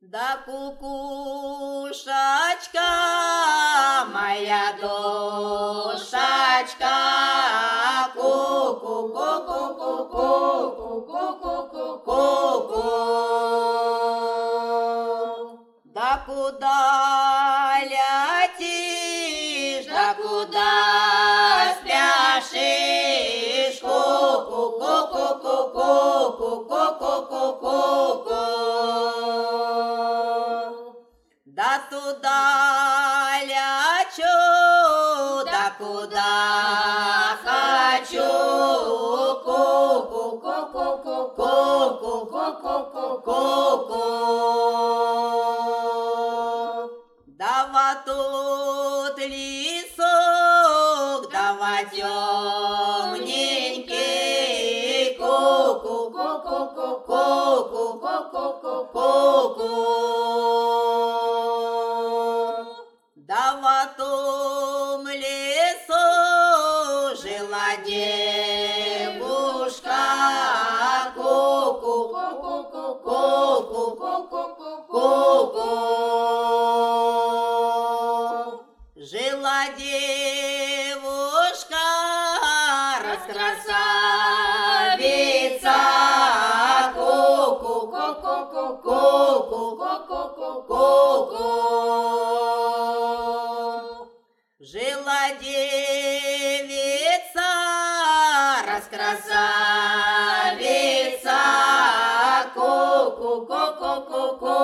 Да кукушечка, моя душечка, ку-ку-ку-ку-ку-ку-ку-ку-ку-ку. Да куда летишь, да куда спешишь, ку-ку-ку-ку-ку-ку-ку-ку-ку-ку. Да туда лечу, да куда хочу, ку-ку-ку-ку-ку-ку-ку-ку-ку. Да вот тут лесок, да вот темненький, ку-ку-ку-ку-ку-ку-ку-ку-ку. Да в том лесу жила девушка, ку-ку-ку-ку-ку-ку-ку-ку. Жила девушка, раскрасавица, ку-ку-ку-ку-ку-ку-ку-ку-ку. Жила девица, раскрасавица, ку-ку-ку-ку-ку-ку.